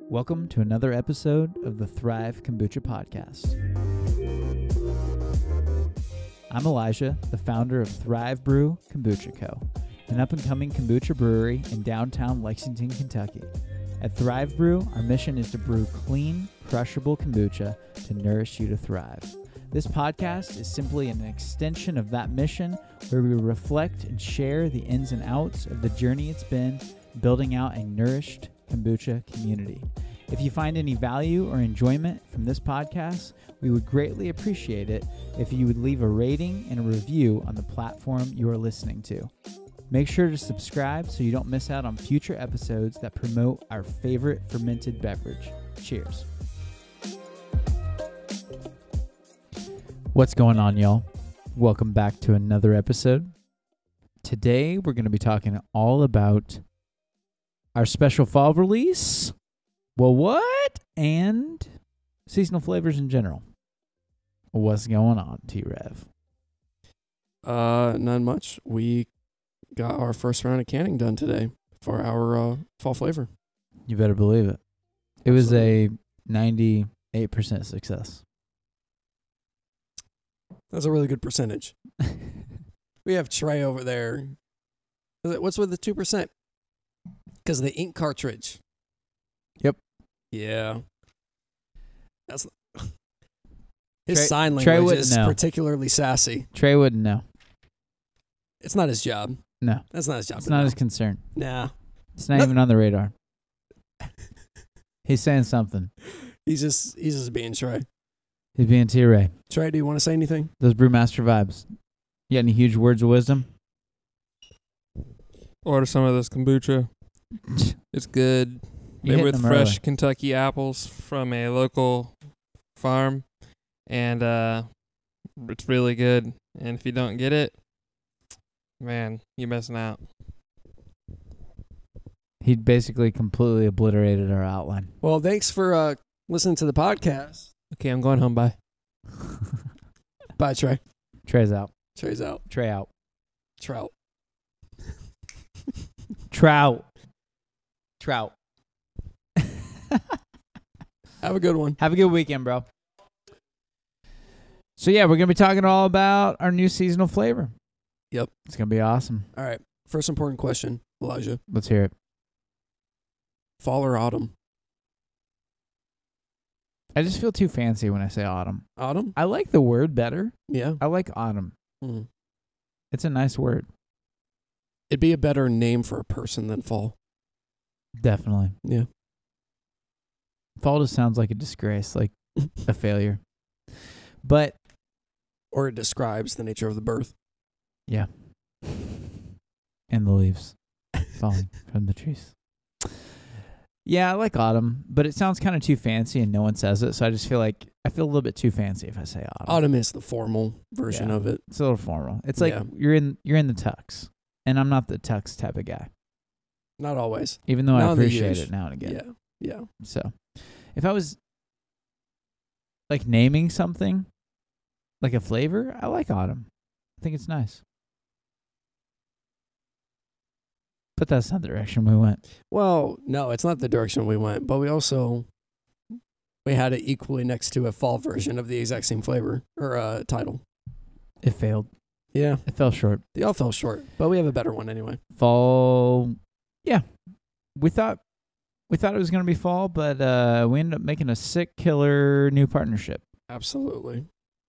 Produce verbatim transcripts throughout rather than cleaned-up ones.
Welcome to another episode of the Thrive Kombucha Podcast. I'm Elijah, the founder of Thrive Brew Kombucha Co., an up-and-coming kombucha brewery in downtown Lexington, Kentucky. At Thrive Brew, our mission is to brew clean, crushable kombucha to nourish you to thrive. This podcast is simply an extension of that mission where we reflect and share the ins and outs of the journey it's been building out a nourished kombucha community. If you find any value or enjoyment from this podcast, we would greatly appreciate it if you would leave a rating and a review on the platform you are listening to. Make sure to subscribe so you don't miss out on future episodes that promote our favorite fermented beverage. Cheers. What's going on, y'all? Welcome back to another episode. Today, we're going to be talking all about our special fall release. Well, what? And seasonal flavors in general. What's going on, T-Rev? Uh, not much. We got our first round of canning done today for our uh, fall flavor. You better believe it. It was a ninety-eight percent success. That's a really good percentage. We have Trey over there. What's with the two percent? Because of the ink cartridge. Yep. Yeah. That's his Trey, sign Trey language wouldn't is know. particularly sassy. Trey wouldn't know. It's not his job. No. That's not his job. It's to not know. his concern. Nah. It's not No. even on the radar. He's saying something. He's just he's just being Trey. He's being T-Ray. Trey, do you want to say anything? Those Brewmaster vibes. You got any huge words of wisdom? Order some of this kombucha. It's good. You Made hitting with them fresh early. Kentucky apples from a local farm. And uh, it's really good. And if you don't get it, man, you're missing out. He basically completely obliterated our outline. Well, thanks for uh, listening to the podcast. Okay, I'm going home. Bye. Bye, Trey. Trey's out. Trey's out. Trey out. Trout. Trout. Trout. Have a good one. Have a good weekend, bro. So, yeah, we're going to be talking all about our new seasonal flavor. Yep. It's going to be awesome. All right. First important question, Elijah. Let's hear it. Fall or autumn? I just feel too fancy when I say autumn. Autumn? I like the word better. Yeah. I like autumn. Mm. It's a nice word. It'd be a better name for a person than fall. Definitely. Yeah. Fall just sounds like a disgrace, like a failure. But, Or it describes the nature of the birth. yeah. And the leaves falling from the trees. Yeah, I like autumn, but it sounds kind of too fancy and no one says it, so I just feel like I feel a little bit too fancy if I say autumn. Autumn is the formal version Yeah. of it. It's a little formal. It's like Yeah. you're in you're in the tux, and I'm not the tux type of guy, Not always. even though Now I and then appreciate you it now and again. Yeah. Yeah. So, if I was like naming something, like a flavor, I like autumn. I think it's nice. But that's not the direction we went. Well, no, it's not the direction we went, but we also we had it equally next to a fall version of the exact same flavor or uh, title. It failed. Yeah. It fell short. They all fell short, but we have a better one anyway. Fall. Yeah, we thought we thought it was gonna be fall, but uh, we ended up making a sick killer new partnership. Absolutely.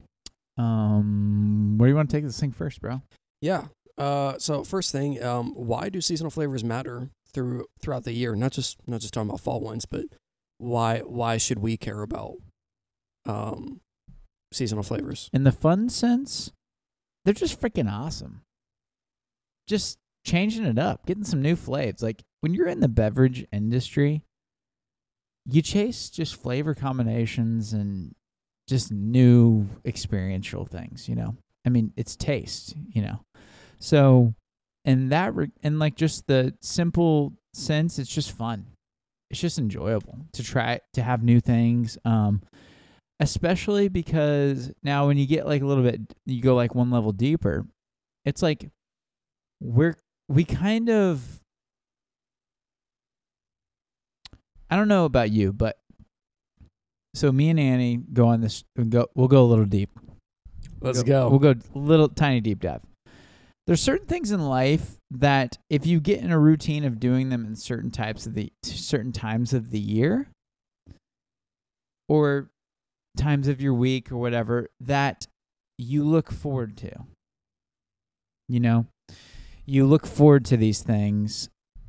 Um, where do you want to take this thing first, bro? Yeah. Uh, so first thing, um, why do seasonal flavors matter through throughout the year? Not just not just talking about fall ones, but why why should we care about um, seasonal flavors? In the fun sense, they're just freaking awesome. Just changing it up, getting some new flavors. Like when you're in the beverage industry, you chase just flavor combinations and just new experiential things, you know? I mean, it's taste, you know? So, in that, re- in like just the simple sense, it's just fun. It's just enjoyable to try, to have new things. Um, especially because now when you get like a little bit, you go like one level deeper, it's like we're, we kind of, I I don't know about you, but so me and Annie go on this. We'll go, we'll go a little deep. Let's We'll go. We'll go little tiny deep dive. There's certain things in life that if you get in a routine of doing them in certain types of the certain times of the year or times of your week or whatever, that you look forward to. You know, you look forward to these things.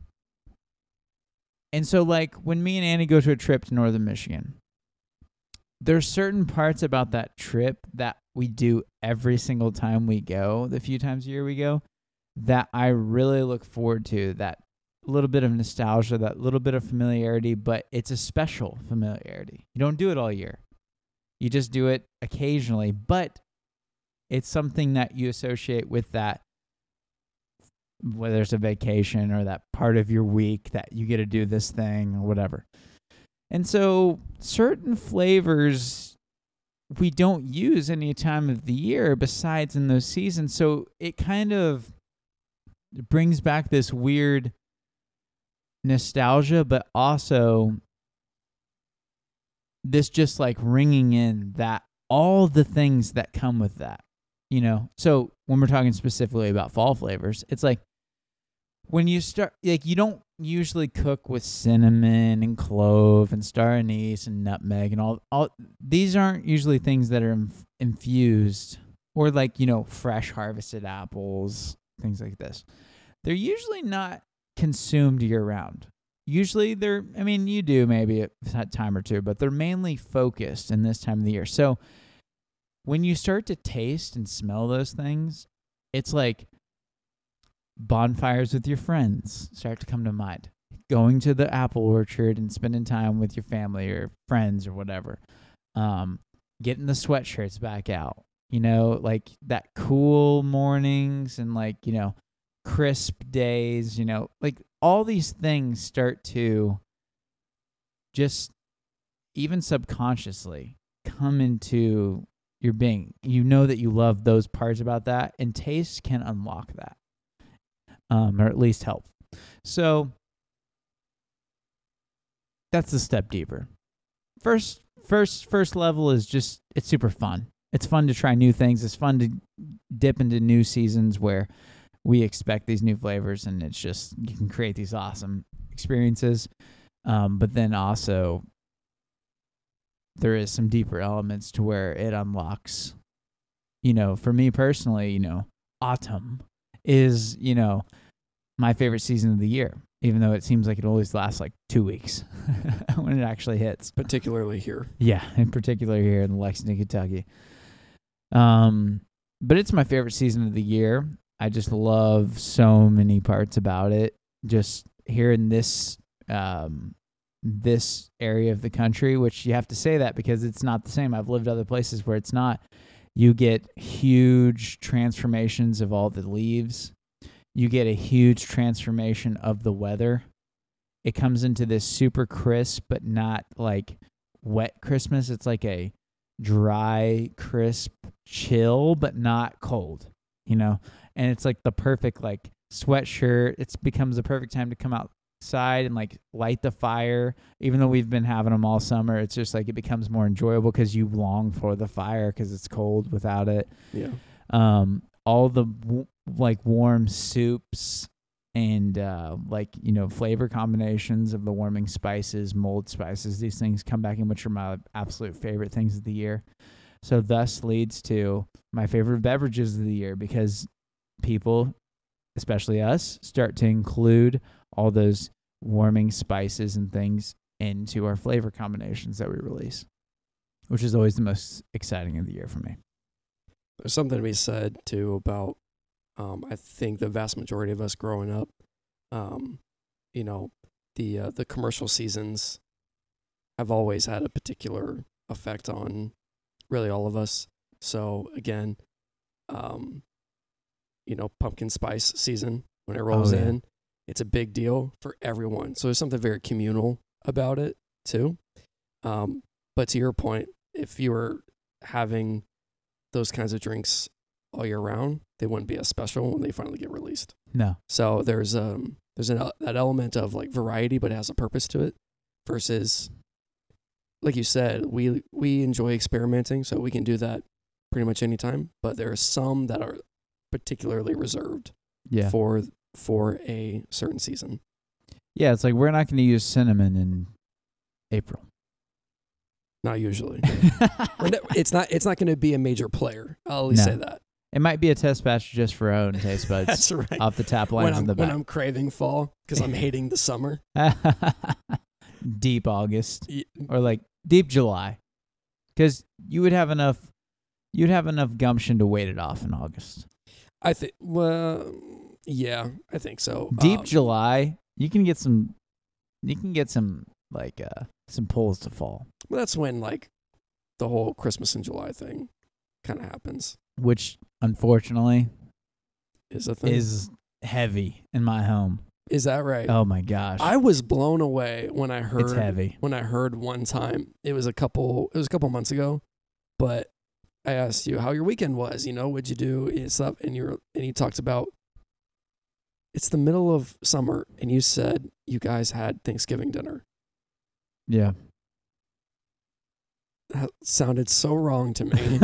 And so, like, when me and Annie go to a trip to northern Michigan, there's certain parts about that trip that we do every single time we go, the few times a year we go, that I really look forward to, that little bit of nostalgia, that little bit of familiarity, but it's a special familiarity. You don't do it all year. You just do it occasionally, but it's something that you associate with that, whether it's a vacation or that part of your week that you get to do this thing or whatever. And so certain flavors we don't use any time of the year besides in those seasons. So it kind of brings back this weird nostalgia, but also this just like ringing in that all the things that come with that, you know? So when we're talking specifically about fall flavors, it's like when you start, like you don't usually cook with cinnamon and clove and star anise and nutmeg and all, all these aren't usually things that are inf- infused or like, you know, fresh harvested apples, things like this. They're usually not consumed year round. Usually they're, I mean, you do maybe a time or two, but they're mainly focused in this time of the year. So when you start to taste and smell those things, it's like bonfires with your friends start to come to mind. Going to the apple orchard and spending time with your family or friends or whatever. Um, getting the sweatshirts back out. You know, like that cool mornings and like, you know, crisp days, you know, like all these things start to just even subconsciously come into your being. You know that you love those parts about that, and taste can unlock that. Um, or at least help. So that's a step deeper. First, first, first level is just, it's super fun. It's fun to try new things. It's fun to dip into new seasons where we expect these new flavors, and it's just, you can create these awesome experiences. Um, but then also there is some deeper elements to where it unlocks, you know, for me personally, you know, autumn is, you know, my favorite season of the year, even though it seems like it always lasts like two weeks when it actually hits. Particularly here. Yeah, in particular here in Lexington, Kentucky. Um, but it's my favorite season of the year. I just love so many parts about it. Just here in this um, this area of the country, which you have to say that because it's not the same. I've lived other places where it's not. You get huge transformations of all the leaves. You get a huge transformation of the weather. It comes into this super crisp, but not like wet Christmas. It's like a dry, crisp chill, but not cold, you know? And it's like the perfect like sweatshirt. It becomes the perfect time to come outside and like light the fire. Even though we've been having them all summer, it's just like it becomes more enjoyable because you long for the fire because it's cold without it. Yeah. Um, all the w- like warm soups and uh, like, you know, flavor combinations of the warming spices, mold spices, these things come back in, which are my absolute favorite things of the year. So thus leads to my favorite beverages of the year because people, especially us, start to include all those warming spices and things into our flavor combinations that we release, which is always the most exciting of the year for me. There's something to be said, too, about, um, I think the vast majority of us growing up, um, you know, the uh, the commercial seasons have always had a particular effect on really all of us. So, again, um, you know, pumpkin spice season, when it rolls Oh, yeah. in, it's a big deal for everyone. So there's something very communal about it, too. Um, but to your point, if you were having those kinds of drinks all year round, they wouldn't be as special when they finally get released. No. So there's um there's an, that element of like variety, but it has a purpose to it versus, like you said, we we enjoy experimenting, so we can do that pretty much anytime. But there are some that are particularly reserved Yeah. for for a certain season. Yeah, it's like we're not going to use cinnamon in April. Not usually. We're not- it's not it's not going to be a major player. I'll at least No. say that. It might be a test batch just for our own taste buds That's right. off the tap When lines I'm, in the when back. I'm craving fall because I'm hating the summer. Deep August Y- or like deep July, because you would have enough, you'd have enough gumption to wait it off in August. I think. Well, yeah, I think so. Deep Um, July, you can get some, you can get some like uh some pulls to fall, Well, that's when like the whole Christmas in July thing kind of happens. which unfortunately Is a thing. is heavy in my home. Is that right? Oh my gosh, I was blown away when I heard it's heavy. when I heard one time. It was a couple. It was a couple months ago, but I asked you how your weekend was. You know, what'd you do and stuff, and you and you talked about. It's the middle of summer, and you said you guys had Thanksgiving dinner. Yeah. That sounded so wrong to me.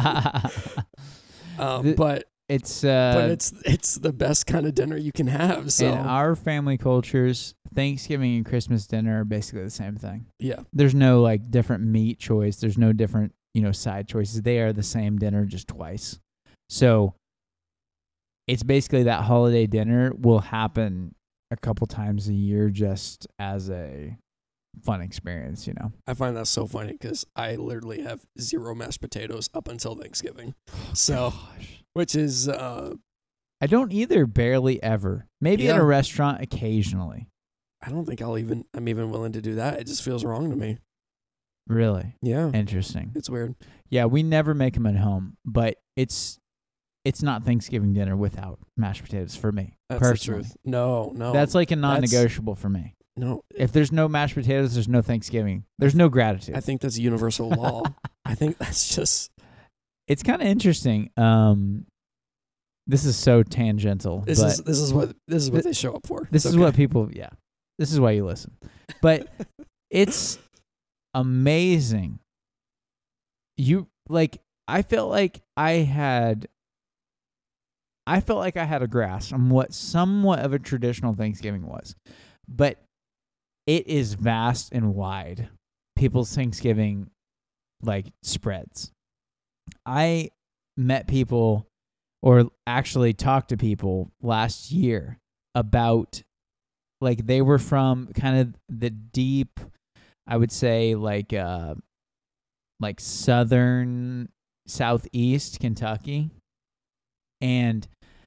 um, The- but It's uh, but it's it's the best kind of dinner you can have. So in our family cultures, Thanksgiving and Christmas dinner are basically the same thing. yeah, There's no like different meat choice. There's no different, you know, side choices. They are the same dinner just twice. So it's basically that holiday dinner will happen a couple times a year just as a fun experience, you know. I find that so funny because I literally have zero mashed potatoes up until Thanksgiving. So, which is uh, I don't either, barely ever. Maybe at Yeah. a restaurant occasionally. I don't think I'll even I'm even willing to do that. It just feels wrong to me. Really Yeah, interesting. it's weird. Yeah, we never make them at home, but it's it's not Thanksgiving dinner without mashed potatoes for me. That's personally. the truth. No, no, That's like a non-negotiable for me. no. If there's no mashed potatoes, there's no Thanksgiving. There's no gratitude. I think that's universal law. I think that's just It's kind of interesting. Um, this is so tangential, this but is this is what this is what Th- they show up for. this It's is okay. what people. Yeah, this is why you listen. But it's amazing. You like. I felt like I had. I felt like I had a grasp on what somewhat of a traditional Thanksgiving was, but it is vast and wide. People's Thanksgiving like spreads. I met people or actually talked to people last year about like they were from kind of the deep, I would say like uh like southern southeast Kentucky, and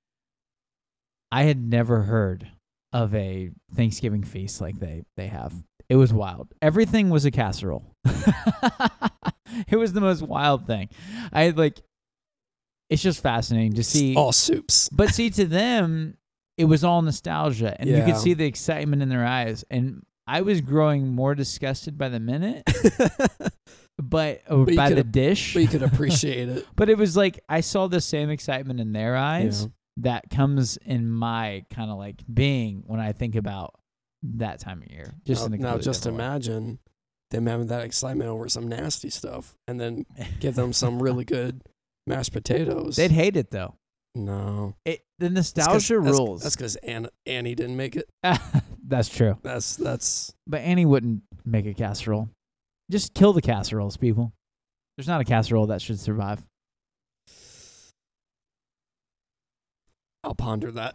I had never heard of a Thanksgiving feast like they they have. It was wild. Everything was a casserole. It was the most wild thing. I had like, it's just fascinating to see. all soups. But see, to them, it was all nostalgia, and you Yeah. could see the excitement in their eyes. And I was growing more disgusted by the minute, but, or But you by could the ap- dish. But you could appreciate it. But it was like I saw the same excitement in their eyes Yeah. that comes in my kind of like being when I think about that time of year. Just now, in a now completely just different way. imagine them having that excitement over some nasty stuff, and then give them some really good mashed potatoes. They'd hate it though. no It the That's 'cause- nostalgia that's- rules. That's because Ann, Annie didn't make it. That's true. That's that's But Annie wouldn't make a casserole. Just kill the casseroles, people. There's not a casserole that should survive. I'll ponder that.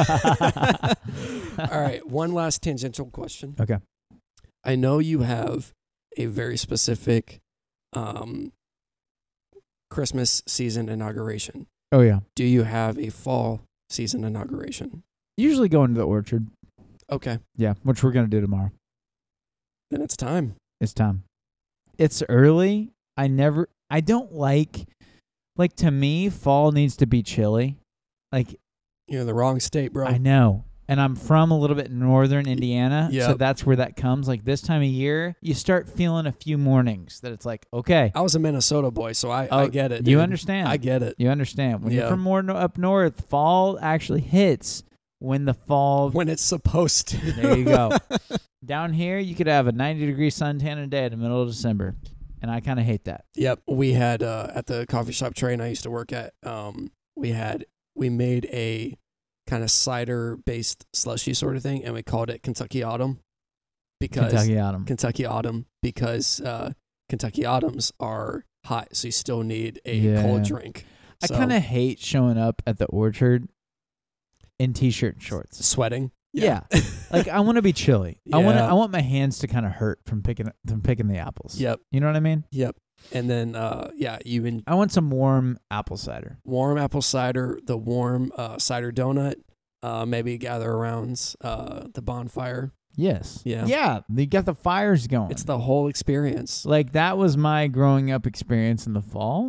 All right, one last tangential question. Okay. I know you have a very specific um, Christmas season inauguration. Oh yeah. Do you have a fall season inauguration? Usually go into the orchard. Okay, Yeah, which we're gonna do tomorrow. then it's time. It's time. It's early. I never. I don't like. Like to me, fall needs to be chilly. Like You're in the wrong state, bro. I know. And I'm from a little bit northern Indiana, so Yep. that's where that comes. Like this time of year, you start feeling a few mornings that it's like, okay, I was a Minnesota boy, so I, Oh, I get it. you dude. understand. I get it. You understand. When Yeah. you're from more no- up north, fall actually hits when the fall. When it's supposed to. There you go. Down here, you could have a ninety degree suntan a day in the middle of December, and I kind of hate that. Yep, we had uh, at the coffee shop Train I used to work at. Um, we had we made a kind of cider based slushy sort of thing, and we called it Kentucky Autumn because Kentucky Autumn. Kentucky Autumn because uh, Kentucky Autumns are hot, so you still need a Yeah. cold drink. I So, kind of hate showing up at the orchard in t-shirt and shorts. sweating. Yeah. Like I want to be chilly. I want Yeah. I want my hands to kind of hurt from picking from picking the apples. Yep. You know what I mean? Yep. And then uh, yeah, you in I want some warm apple cider. warm apple cider, the warm uh, cider donut. Uh, maybe gather around uh, the bonfire. Yes. Yeah. Yeah. They got the fires going. It's the whole experience. Like that was my growing up experience in the fall.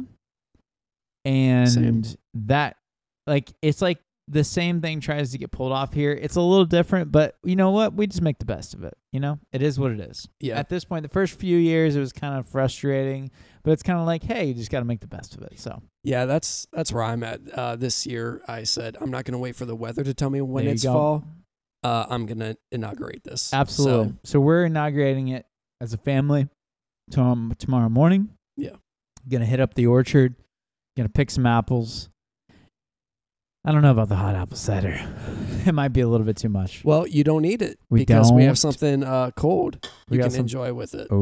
And Same. that like it's like the same thing tries to get pulled off here. It's a little different, but you know what? We just make the best of it. You know? It is what it is. Yeah. At this point, the first few years it was kind of frustrating, but it's kind of like, hey, you just got to make the best of it. So Yeah, that's that's where I'm at. Uh, this year, I said I'm not going to wait for the weather to tell me when there you it's go. fall. Uh, I'm going to inaugurate this. Absolutely. So, So, we're inaugurating it as a family tom- tomorrow morning. Yeah. Gonna hit up the orchard. Gonna pick some apples. I don't know about the hot apple cider. It might be a little bit too much. well, you don't need it We because we have don't. something uh, cold We you got can some- enjoy with it.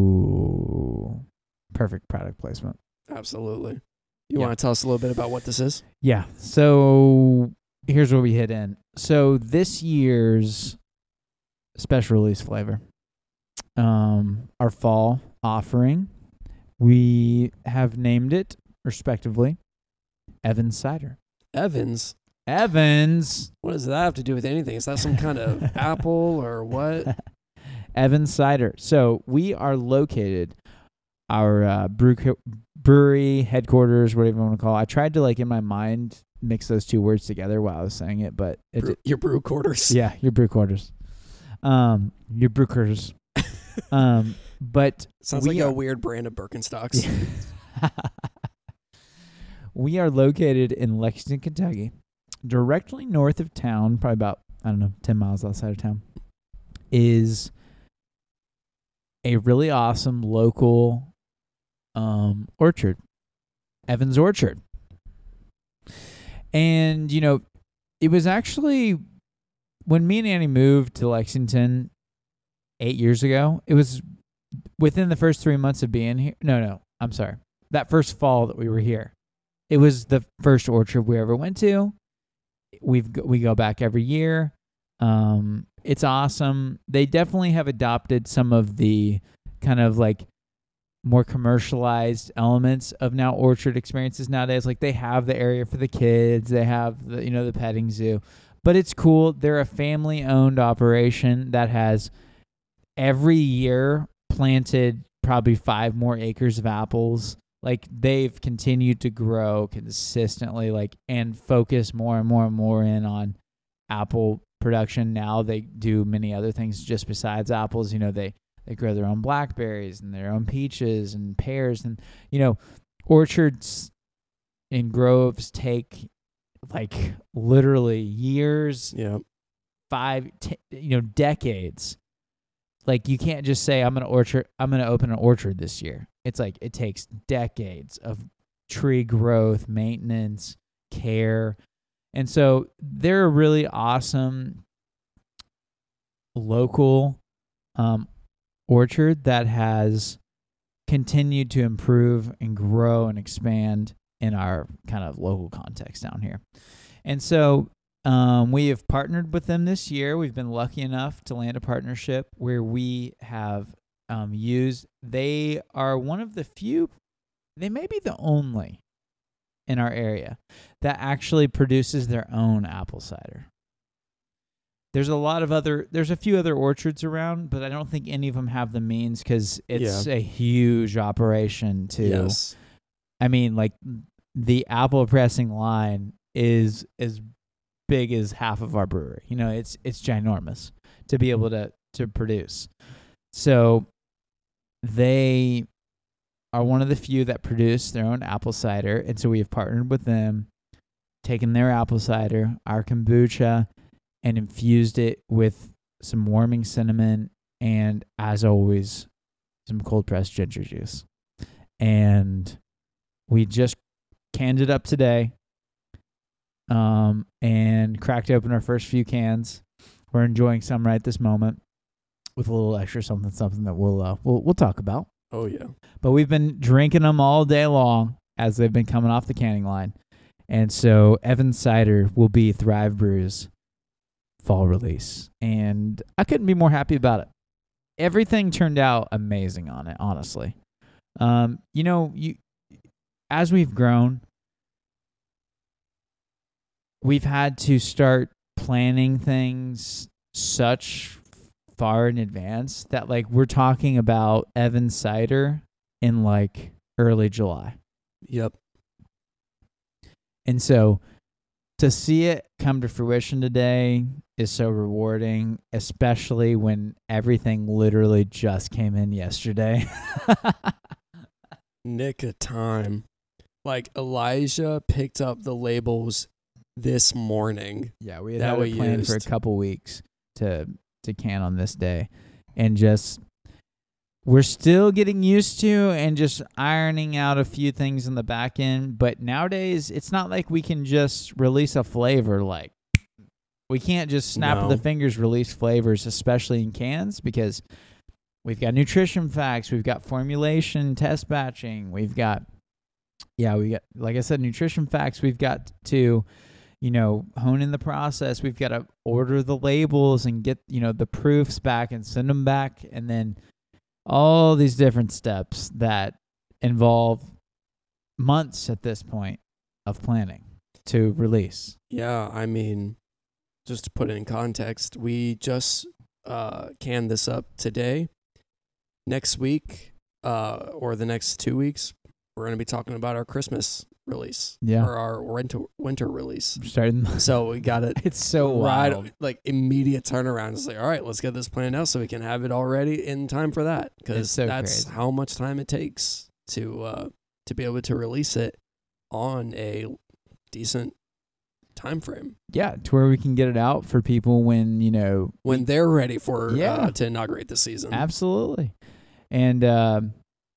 Oh, perfect product placement. Absolutely. You Yeah. want to tell us a little bit about what this is? Yeah. So here's where we hit in. So this year's special release flavor, um, our fall offering, we have named it respectively Evans Cider. Evans. Evans. What does that have to do with anything? Is that some kind of apple or what? Evans Cider. So we are located, our uh, brew co- brewery headquarters, whatever you want to call it. I tried to, like, in my mind, mix those two words together while I was saying it, but it, Brew, your brew quarters. yeah, your brew quarters. Um, your brew quarters. um, but Sounds we like are- a weird brand of Birkenstocks. we are located in Lexington, Kentucky, directly north of town, probably about, I don't know, ten miles outside of town, is a really awesome local um, orchard, Evans Orchard. And, you know, it was actually when me and Annie moved to Lexington eight years ago, it was within the first three months of being here. No, no, I'm sorry. That first fall that we were here, it was the first orchard we ever went to. We've go, we go back every year. Um, it's awesome. They definitely have adopted some of the kind of like more commercialized elements of now orchard experiences nowadays. Like they have the area for the kids, they have the, you know, the petting zoo, but it's cool. They're a family owned operation that has every year planted probably five more acres of apples. Like they've continued to grow consistently, like, and focus more and more and more in on apple production. Now they do many other things just besides apples. You know, they, they grow their own blackberries and their own peaches and pears. And, you know, orchards and groves take like literally years, Yeah. five, t- you know, decades. Like you can't just say I'm gonna orchard, I'm gonna open an orchard this year. It's like it takes decades of tree growth, maintenance, care, and so they're a really awesome local um, orchard that has continued to improve and grow and expand in our kind of local context down here. And so um, we have partnered with them this year. We've been lucky enough to land a partnership where we have um, used, they are one of the few, they may be the only in our area that actually produces their own apple cider. There's a lot of other, there's a few other orchards around, but I don't think any of them have the means because it's Yeah. a huge operation to, Yes. I mean, like the apple pressing line is as big as half of our brewery. You know, it's it's ginormous to be able to to produce. So they are one of the few that produce their own apple cider, and so we have partnered with them, taken their apple cider, our kombucha, and infused it with some warming cinnamon and, as always, some cold pressed ginger juice. And we just canned it up today, um, and cracked open our first few cans. We're enjoying some right this moment with a little extra something, something that we'll uh, we'll we'll talk about. Oh yeah. But we've been drinking them all day long as they've been coming off the canning line, and so Evans Cider will be Thrive Brew's fall release, and I couldn't be more happy about it. Everything turned out amazing on it, honestly. Um, you know, you as we've grown, we've had to start planning things such far in advance that, like, we're talking about Evans Cider in like early July. Yep. And so to see it come to fruition today is so rewarding, especially when everything literally just came in yesterday. Nick of time. Like, Elijah picked up the labels this morning. Yeah, we had that had we it planned for a used. couple weeks to to can on this day, and just we're still getting used to and just ironing out a few things in the back end. But nowadays, it's not like we can just release a flavor. Like, we can't just snap No. of the fingers release flavors, especially in cans, because we've got nutrition facts, we've got formulation, test batching, we've got, yeah, we got, like I said, nutrition facts. We've got to, you know, hone in the process. We've got to order the labels and get, you know, the proofs back and send them back. And then all these different steps that involve months at this point of planning to release. Yeah, I mean, just to put it in context, we just uh, canned this up today. Next week, uh, or the next two weeks, we're going to be talking about our Christmas release. Yeah. Or our winter winter release. Starting, So we got it it's so right, wild. like immediate turnaround. It's like, all right, let's get this planned out so we can have it all ready in time for that. It's Because so that's crazy. how much time it takes to uh, to be able to release it on a decent time frame Yeah, to where we can get it out for people when, you know, when they're ready for Yeah. uh, to inaugurate the season. absolutely. And um,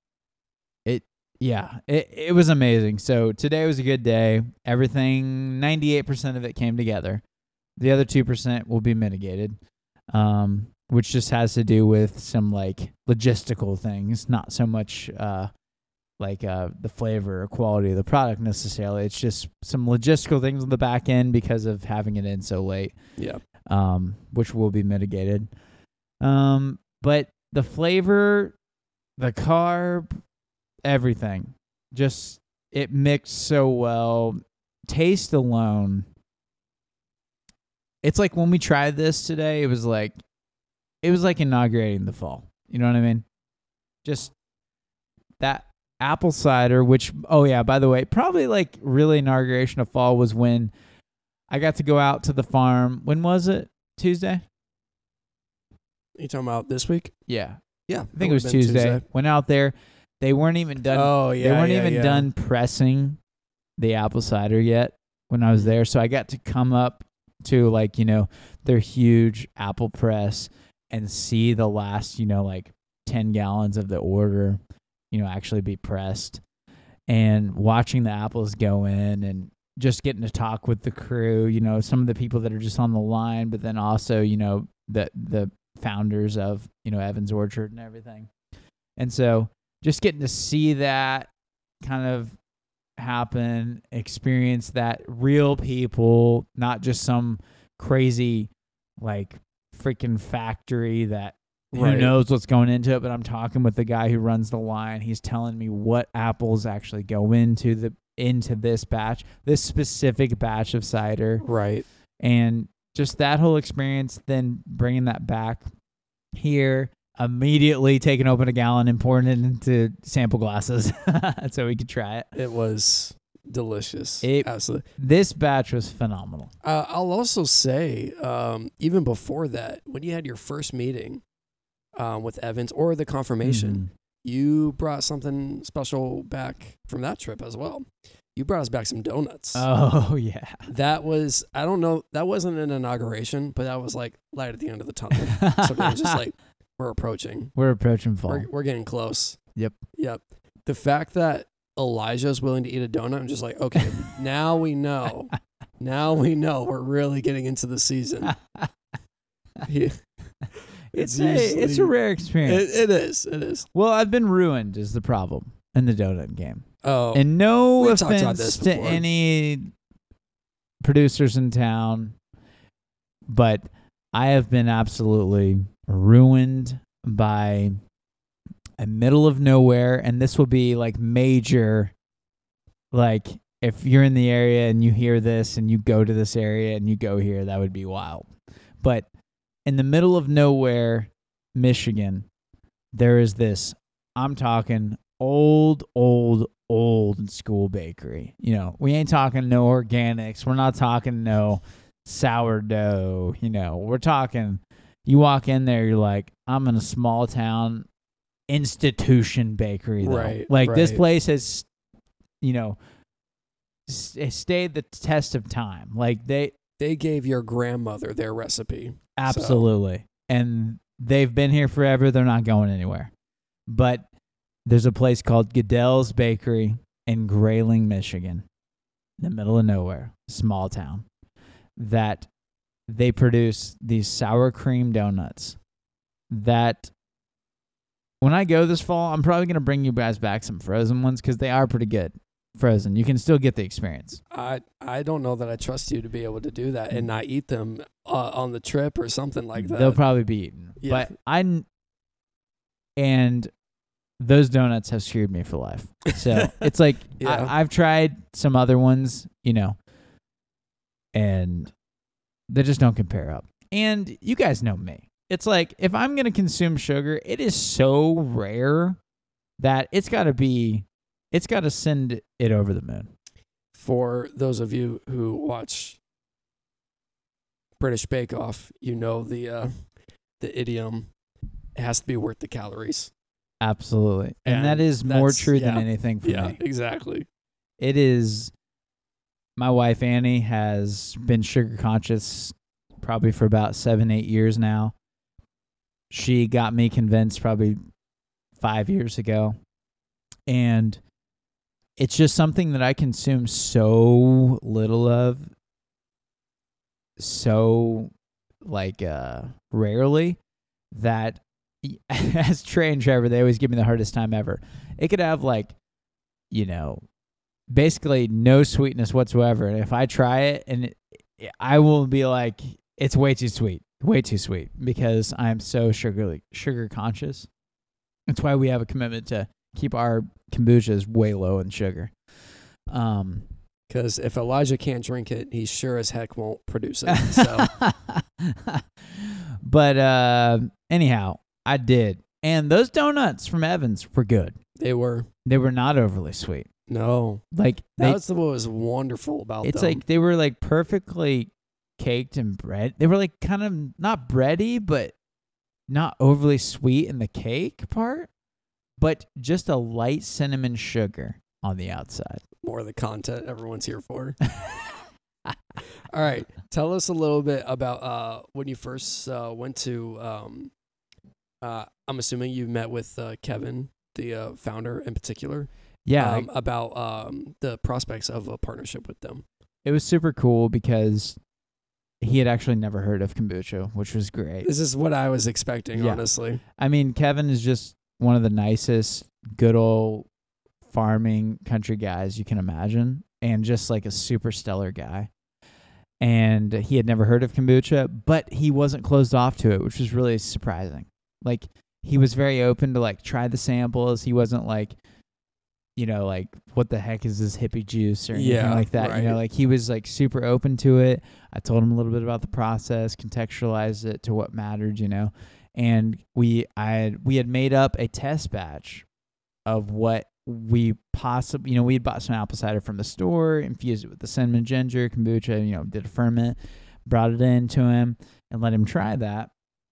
it, yeah, it, it was amazing. So today was a good day. Everything, ninety-eight percent of it came together. The other two percent will be mitigated, um, which just has to do with some, like, logistical things, not so much uh, like uh, the flavor or quality of the product necessarily. It's just some logistical things on the back end because of having it in so late. Yeah. Um, which will be mitigated. Um, but the flavor, the carb, everything, just, it mixed so well. Taste alone, it's like when we tried this today, it was like, it was like inaugurating the fall. You know what I mean? Just that apple cider, which, oh yeah, by the way, probably like really inauguration of fall was when I got to go out to the farm. When was it? Tuesday? You talking about this week? Yeah. Yeah. I think it was Tuesday. Went out there. They weren't even done. Oh, yeah. they weren't yeah, even yeah. done pressing the apple cider yet when I was there. So I got to come up to, like, you know, their huge apple press and see the last, you know, like ten gallons of the order, you know, actually be pressed, and watching the apples go in and just getting to talk with the crew, you know, some of the people that are just on the line, but then also, you know, the, the founders of, you know, Evans Orchard and everything. And so just getting to see that kind of happen, experience that, real people, not just some crazy, like, freaking factory that who Right. knows what's going into it. But I'm talking with the guy who runs the line. He's telling me what apples actually go into the into this batch, this specific batch of cider. Right. And just that whole experience, then bringing that back here, immediately taking open a gallon and pouring it into sample glasses so we could try it. It was delicious. It- Absolutely. This batch was phenomenal. Uh, I'll also say, um, even before that, when you had your first meeting um, with Evans or the confirmation, Mhm. you brought something special back from that trip as well. you brought us back some donuts. Oh yeah. That was, I don't know, that wasn't an inauguration, but that was like light at the end of the tunnel. So it was just like, we're approaching. We're approaching fall. We're, we're getting close. Yep. Yep. The fact that Elijah's willing to eat a donut, I'm just like, okay, now we know. Now we know we're really getting into the season. He, it's it's a usually- it's a rare experience. It, it is. It is. Well, I've been ruined is the problem in the donut game. Oh, And no we've talked about offense this to before. any producers in town, but I have been absolutely ruined by a middle of nowhere, and this will be like major, like if you're in the area and you hear this and you go to this area and you go here, that would be wild. But in the middle of nowhere, Michigan, there is this, I'm talking old, old, old school bakery. You know, we ain't talking no organics. We're not talking no sourdough. You know, we're talking, you walk in there, you're like, I'm in a small town institution bakery. Though. Right, Like this right. place has, you know, s- it stayed the test of time. Like they, they gave your grandmother their recipe. absolutely. And they've been here forever. They're not going anywhere. But there's a place called Goodell's Bakery in Grayling, Michigan, in the middle of nowhere, small town, that they produce these sour cream donuts that when I go this fall, I'm probably going to bring you guys back some frozen ones because they are pretty good. Frozen. You can still get the experience. I I don't know that I trust you to be able to do that and not eat them uh, on the trip or something like that. They'll probably be eaten. Yeah. But I, and those donuts have screwed me for life. So it's like Yeah. I, I've tried some other ones, you know, and they just don't compare up. And you guys know me. It's like if I'm going to consume sugar, it is so rare that it's got to be, it's got to send it over the moon. For those of you who watch British Bake Off, you know the uh, the idiom, it has to be worth the calories. Absolutely. And, And that is more that's- true than yeah. anything for Yeah, me. exactly. It is, my wife Annie has been sugar conscious probably for about seven, eight years now. She got me convinced probably five years ago. And it's just something that I consume so little of, so like uh, rarely, that as Trey and Trevor, they always give me the hardest time ever. It could have like, you know, basically no sweetness whatsoever. And if I try it, and it, I will be like, it's way too sweet, way too sweet, because I'm so sugar sugar conscious. That's why we have a commitment to keep our kombuchas way low in sugar. Um, Because if Elijah can't drink it, he sure as heck won't produce it. So but uh, anyhow, I did. And those donuts from Evans were good. they were They were not overly sweet. no. Like they, That's what was wonderful about it's them. like they were like perfectly caked in bread. They were like kind of not bready, but not overly sweet in the cake part, but just a light cinnamon sugar on the outside. more of the content everyone's here for. All right, tell us a little bit about uh, when you first uh, went to. Um, uh, I'm assuming you met with uh, Kevin, the uh, founder in particular. Yeah, um, about um, the prospects of a partnership with them. it was super cool because he had actually never heard of kombucha, which was great. This is what I was expecting, Yeah. honestly. I mean, Kevin is just one of the nicest, good old farming country guys you can imagine, and just like a super stellar guy. And he had never heard of kombucha, but he wasn't closed off to it, which was really surprising. Like, he was very open to like try the samples. He wasn't like, you know, like, what the heck is this hippie juice or anything Yeah, like that. You know, right. like he was like super open to it. I told him a little bit about the process, contextualized it to what mattered, you know. And we I had, we had made up a test batch of what we possibly, you know, we had bought some apple cider from the store, infused it with the cinnamon ginger, kombucha, you know, did a ferment, brought it in to him and let him try that.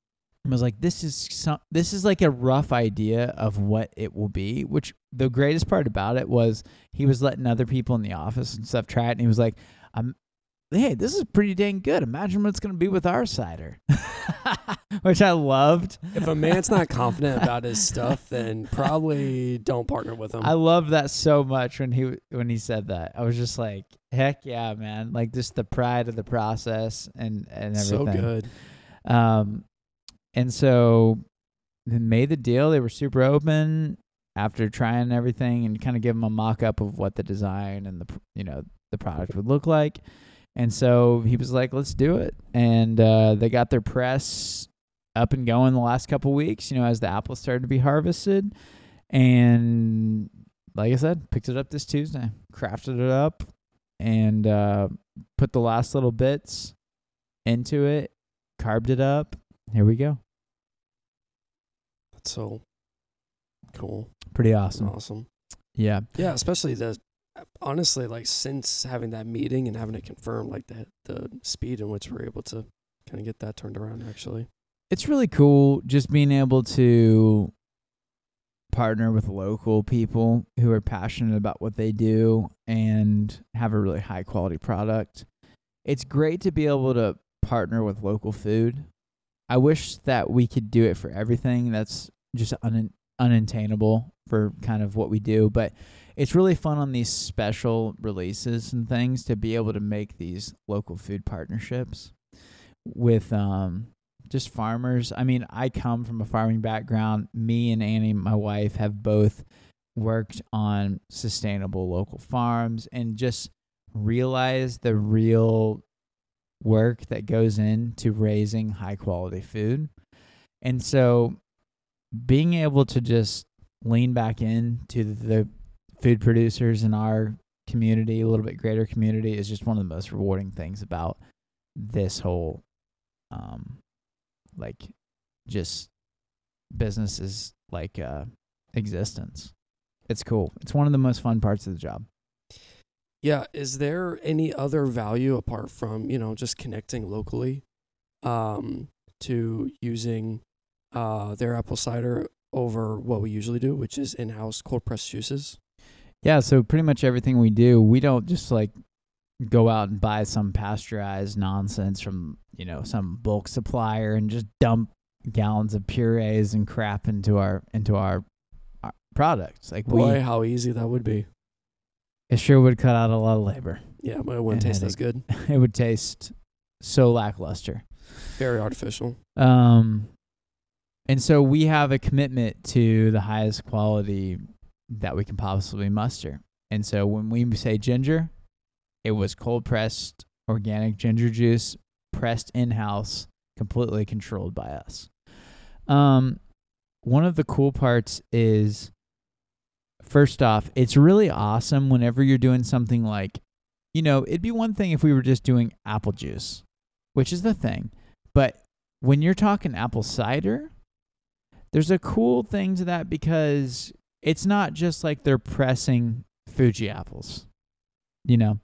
I was like, this is some, this is like a rough idea of what it will be, which the greatest part about it was he was letting other people in the office and stuff try it. And he was like, I'm, hey, this is pretty dang good. Imagine what it's going to be with our cider, which I loved. If a man's not confident about his stuff, then probably don't partner with him. I loved that so much when he, when he said that. I was just like, heck yeah, man. Like just the pride of the process and, and everything. So good. Um, And so they made the deal. They were super open after trying everything and kind of give them a mock-up of what the design and the, you know, the product would look like. And so he was like, let's do it. And uh, they got their press up and going the last couple weeks, you know, as the apples started to be harvested. And like I said, picked it up this Tuesday, crafted it up, and uh, put the last little bits into it, carved it up. Here we go. That's so cool. Pretty awesome. Awesome. Yeah. Yeah, especially the honestly, like since having that meeting and having it confirmed, like the the speed in which we're able to kind of get that turned around. Actually, It's really cool just being able to partner with local people who are passionate about what they do and have a really high quality product. It's great to be able to partner with local food. I wish that we could do it for everything. That's just un- unattainable for kind of what we do. But it's really fun on these special releases and things to be able to make these local food partnerships with um, just farmers. I mean, I come from a farming background. Me and Annie, my wife, have both worked on sustainable local farms and just realized the real work that goes into raising high quality food. And so being able to just lean back into the food producers in our community, a little bit greater community, is just one of the most rewarding things about this whole um like just businesses like uh existence. It's cool. It's one of the most fun parts of the job. yeah. Is there any other value apart from you know just connecting locally, um, to using uh their apple cider over what we usually do, which is in-house cold pressed juices? Yeah, so pretty much everything we do, we don't just like go out and buy some pasteurized nonsense from, you know, some bulk supplier and just dump gallons of purees and crap into our into our, our products. Like Boy, we, how easy that would be. it sure would cut out a lot of labor. Yeah, but it wouldn't And taste as good. It would taste so lackluster. Very artificial. Um, and so we have a commitment to the highest quality that we can possibly muster. And so when we say ginger, it was cold pressed organic ginger juice, pressed in-house, completely controlled by us. Um, one of the cool parts is, first off, it's really awesome whenever you're doing something like, you know, it'd be one thing if we were just doing apple juice, which is the thing. But when you're talking apple cider, there's a cool thing to that because it's not just like they're pressing Fuji apples. You know,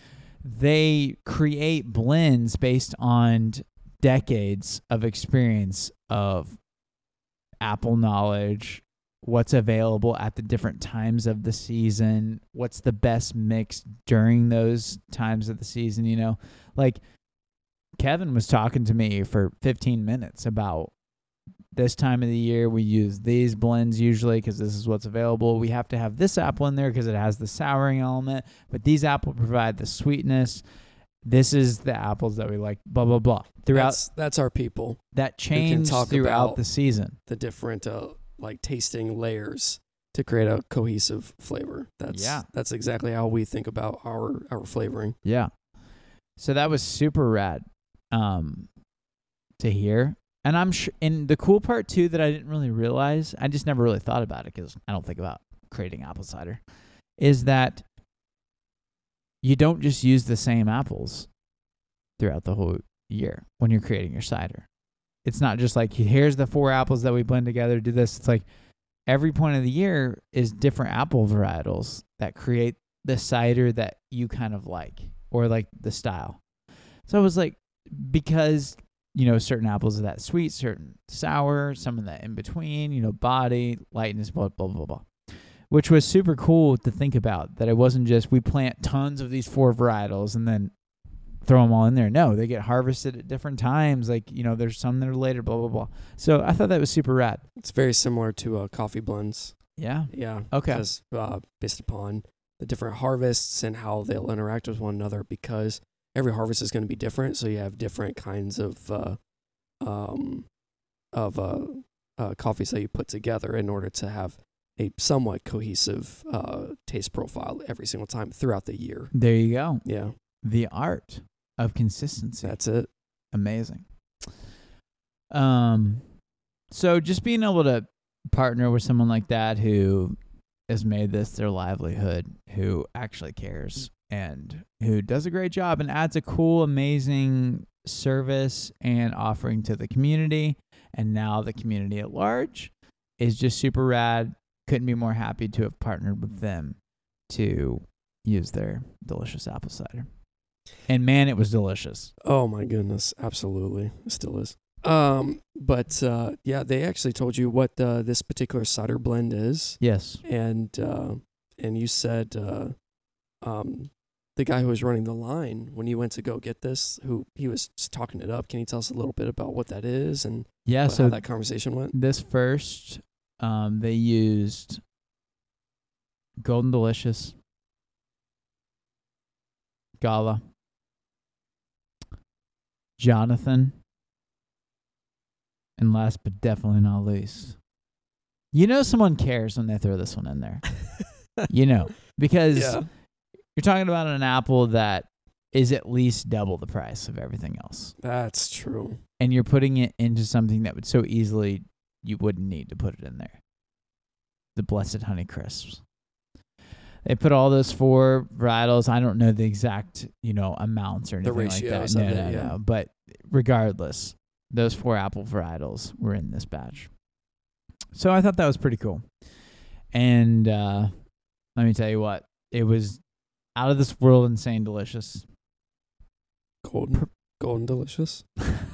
they create blends based on decades of experience of apple knowledge, what's available at the different times of the season, what's the best mix during those times of the season, you know? Like Kevin was talking to me for fifteen minutes about this time of the year, we use these blends usually because this is what's available. We have to have this apple in there because it has the souring element, but these apples provide the sweetness. This is the apples that we like, blah, blah, blah. Throughout That's, that's our people. that change talk throughout about the season. The different uh, like tasting layers to create a cohesive flavor. That's Yeah. that's exactly how we think about our our flavoring. Yeah. So that was super rad um, to hear. And I'm sure, and the cool part too that I didn't really realize, I just never really thought about it because I don't think about creating apple cider, is that you don't just use the same apples throughout the whole year when you're creating your cider. It's not just like, here's the four apples that we blend together, do this. It's like every point of the year is different apple varietals that create the cider that you kind of like or like the style. So I was like, because you know, certain apples are that sweet, certain sour, some of that in between, you know, body, lightness, blah, blah, blah, blah. Which was super cool to think about, that it wasn't just we plant tons of these four varietals and then throw them all in there. No, they get harvested at different times. Like, you know, there's some that are later, blah, blah, blah. So I thought that was super rad. It's very similar to uh, coffee blends. Yeah. Yeah. Okay. Because uh, based upon the different harvests and how they'll interact with one another, because every harvest is going to be different. So you have different kinds of uh, um, of uh, uh, coffees that you put together in order to have a somewhat cohesive uh, taste profile every single time throughout the year. There you go. Yeah. The art of consistency. That's it. Amazing. Um, so just being able to partner with someone like that who has made this their livelihood, who actually cares and who does a great job and adds a cool, amazing service and offering to the community, and now the community at large, is just super rad. Couldn't be more happy to have partnered with them to use their delicious apple cider. And man, it was delicious. Oh my goodness, absolutely, it still is. Um, but uh, yeah, they actually told you what uh, this particular cider blend is. Yes. And uh, and you said uh, um, the guy who was running the line when you went to go get this, who he was just talking it up. Can you tell us a little bit about what that is and Yeah. what, So how that conversation went? this first, um, they used Golden Delicious, Gala, Jonathan, and last but definitely not least, you know someone cares when they throw this one in there. You know, because Yeah. you're talking about an apple that is at least double the price of everything else. That's true. And you're putting it into something that would so easily, you wouldn't need to put it in there. The Blessed Honey Crisps. They put all those four varietals. I don't know the exact, you know, amounts or The anything like ratios that. of No, it, no, yeah. no. But regardless, those four apple varietals were in this batch. So I thought that was pretty cool. And uh, let me tell you what, it was out of this world insane delicious. Golden, golden delicious.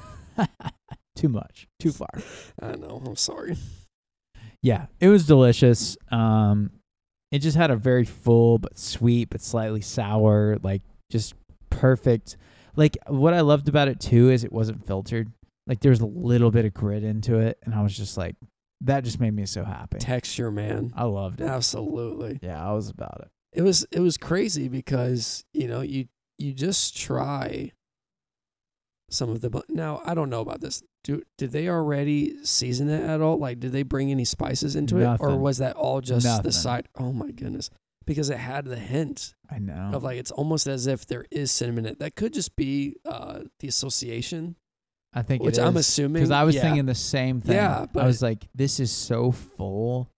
Too much, too far. I know. I'm sorry. Yeah, it was delicious. Um, it just had a very full but sweet but slightly sour, like just perfect. Like what I loved about it too is it wasn't filtered. Like there was a little bit of grit into it, and I was just like, that just made me so happy. Texture, man. I loved it. Absolutely. Yeah, I was about it. It was it was crazy because, you know, you you just try some of the bl- now I don't know about this. Do did they already season it at all? Like, did they bring any spices into it, or Nothing. was that all just Nothing. the side? Oh my goodness! Because it had the hint I know. of like it's almost as if there is cinnamon in it. That could just be uh, the association, I think which it I'm is. assuming. Because I was yeah. thinking the same thing. Yeah, but- I was like, this is so full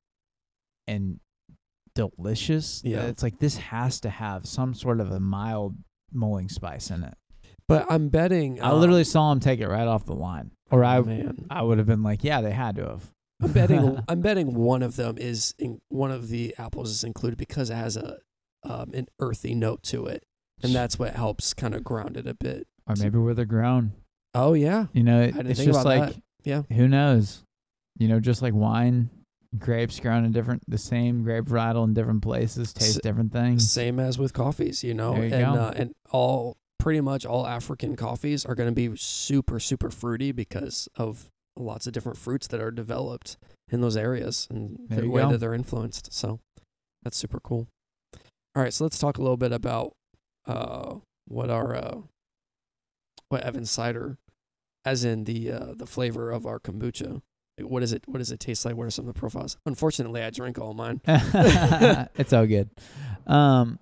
and delicious. Yeah. That it's like this has to have some sort of a mild mulling spice in it. But I'm betting. I um, literally saw him take it right off the line, or I, man. I would have been like, yeah, they had to have. I'm betting. I'm betting one of them is in, one of the apples is included because it has a um, an earthy note to it, and that's what helps kind of ground it a bit. Or maybe where they're grown. Oh yeah, You know, it, didn't it's think just about like, that. Yeah. who knows? You know, just like wine, grapes grown in different, the same grape varietal in different places, taste S- different things. Same as with coffees, you know, There you and go. uh, and all pretty much all African coffees are going to be super super fruity because of lots of different fruits that are developed in those areas and There the you way go. that they're influenced. So that's super cool. All right, so let's talk a little bit about uh, what our uh, what Evan cider, as in the uh, the flavor of our kombucha. Like, what is it? What does it taste like? What are some of the profiles? Unfortunately, I drink all mine. It's all good. Um,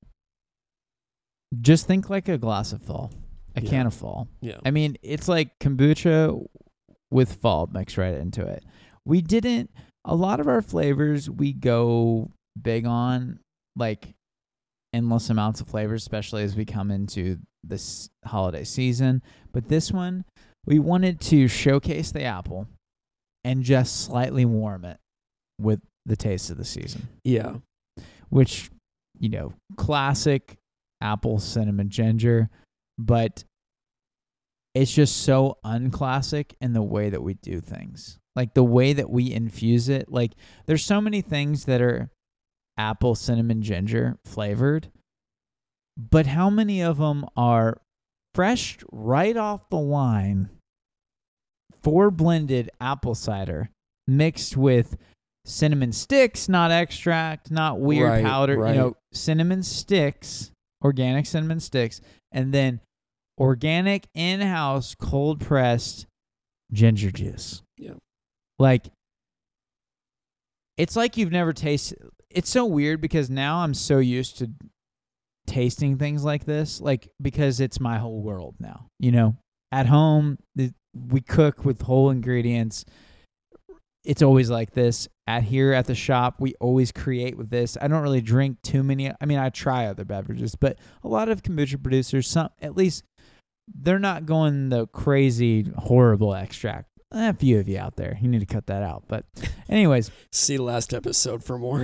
just think like a glass of fall, a Yeah. can of fall. Yeah. I mean, it's like kombucha with fall mixed right into it. We didn't, a lot of our flavors we go big on, like endless amounts of flavors, especially as we come into this holiday season. But this one, we wanted to showcase the apple and just slightly warm it with the taste of the season, Yeah. which, you know, classic apple cinnamon ginger, but it's just so unclassic in the way that we do things. Like the way that we infuse it. Like there's so many things that are apple, cinnamon, ginger flavored, but how many of them are fresh right off the line, four blended apple cider mixed with cinnamon sticks, not extract, not weird Right, powder, right. you know, cinnamon sticks, organic cinnamon sticks, and then organic in-house cold pressed ginger juice. Yeah. Like it's like you've never tasted. It's so weird because now I'm so used to tasting things like this, like because it's my whole world now. You know, at home the, we cook with whole ingredients. It's always like this. At here at the shop, we always create with this. I don't really drink too many. I mean, I try other beverages, but a lot of kombucha producers, some at least, they're not going the crazy, horrible extract. A few of you out there, you need to cut that out. But anyways. See last episode for more.